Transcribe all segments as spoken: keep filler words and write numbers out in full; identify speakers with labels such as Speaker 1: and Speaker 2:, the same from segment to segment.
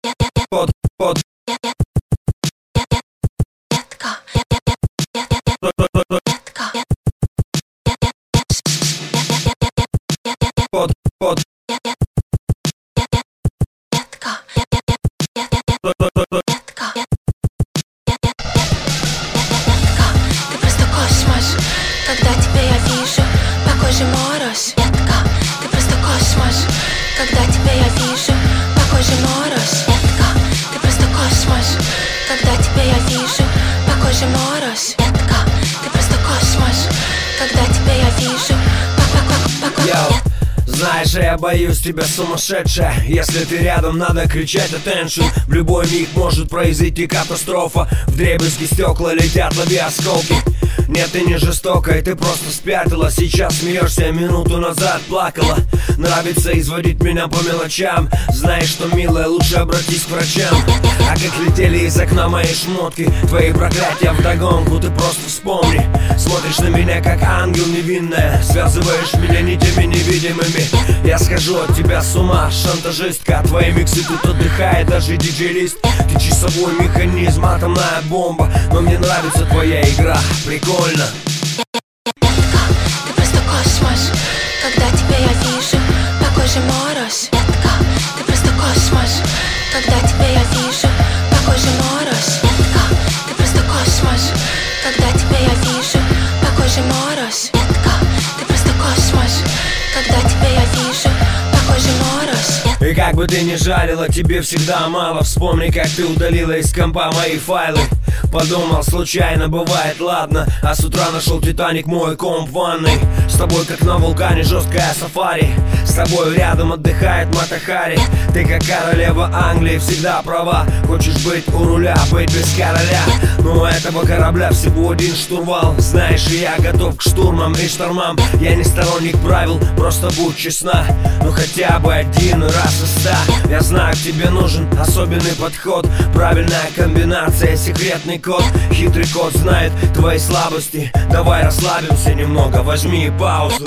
Speaker 1: Под, под. Под, под.
Speaker 2: Ты просто космос, когда тебя я вижу, по коже мороз. Детка, ты просто космос, когда тебя я вижу, по коже мороз. Детка, ты просто космос, когда тебя я вижу, по коже мороз. Детка, ты просто космос, когда тебя я вижу, по коже мороз.
Speaker 1: Знаешь, я боюсь тебя, сумасшедшая. Если ты рядом, надо кричать attention. В любой миг может произойти катастрофа. Вдребезги стекла летят, лови осколки. Нет, ты не жестокая, ты просто спятила. Сейчас смеешься, минуту назад плакала. Нравится изводить меня по мелочам. Знаешь что, милая, лучше обратись к врачам. А как летели из окна мои шмотки, твои проклятия вдогонку, ты просто вспомни. Смотришь на меня как ангел невинная, связываешь меня нитями невидимыми. Я схожу от тебя с ума, шантажистка. Твои миксы тут отдыхает даже диджей-лист. Ты часовой механизм, атомная бомба. Но мне нравится твоя игра, прикольно.
Speaker 2: Ты просто космос, когда тебя я вижу, по коже мороз. Детка, ты просто космос, когда тебя я вижу, по коже мороз. Детка, ты просто космос, когда тебя я вижу, по коже мороз. Детка, ты просто космос, когда тебя я вижу, по коже мороз.
Speaker 1: И как бы ты ни жалила, тебе всегда мало. Вспомни, как ты удалила из компа мои файлы. Подумал, случайно бывает, ладно. А с утра нашел Титаник, мой комп в ванной. С тобой как на вулкане жесткая сафари. С тобой рядом отдыхает Мата-Хари. Ты как королева Англии, всегда права. Хочешь быть у руля, быть без короля. Но у этого корабля всего один штурвал. Знаешь, я готов к штурмам и штормам. Я не сторонник правил, просто будь честна. Ну хотя бы один раз из ста. Я знаю, тебе нужен особенный подход. Правильная комбинация, секретный код. Хитрый код знает твои слабости. Давай расслабимся немного, возьми паузу.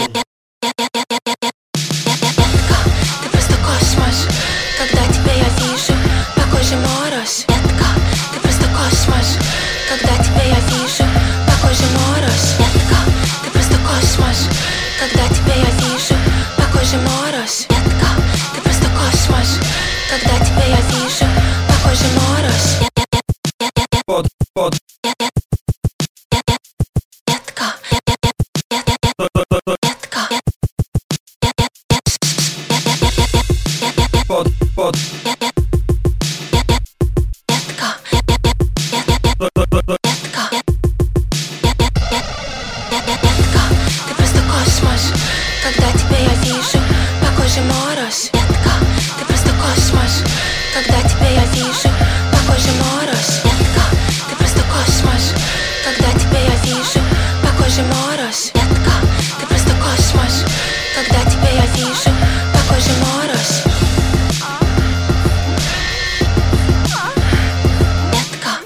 Speaker 2: Ты просто космос, когда тебя я вижу, по коже мороз. Детка, ты просто космос, когда тебя я вижу, по коже мороз. Детка, ты просто космос, когда тебя я вижу, по коже мороз. Детка, ты просто космос, когда тебя я вижу, по коже мороз.
Speaker 1: Под, под.
Speaker 2: Детка, детка,
Speaker 1: Под, под.
Speaker 2: детка, детка, детка, ты просто космос, когда тебя я вижу, по коже мороз. Детка, ты просто космос, когда тебя я вижу, по коже мороз. Детка, ты просто космос, когда тебя я вижу, по коже мороз. Детка, ты просто космос, когда тебя я вижу, по коже мороз. Детка,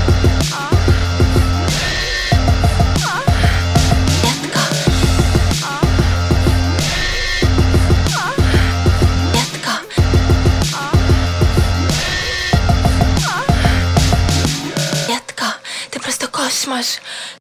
Speaker 2: детка, детка, детка, ты просто космос,